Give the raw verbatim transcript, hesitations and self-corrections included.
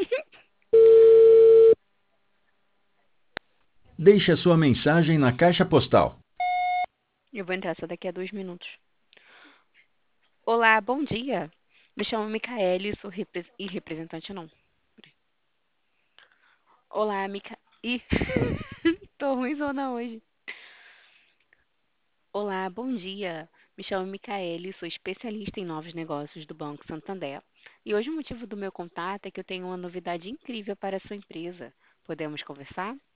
Deixe a sua mensagem na caixa postal. Eu vou entrar só daqui a dois minutos. Olá, bom dia. Me chamo Micaele, sou repre... Ih, representante não. Olá, Mica... Ih, tô ruimzona hoje. Olá, bom dia. Me chamo Micaele, sou especialista em novos negócios do Banco Santander. E hoje o motivo do meu contato é que eu tenho uma novidade incrível para a sua empresa. Podemos conversar?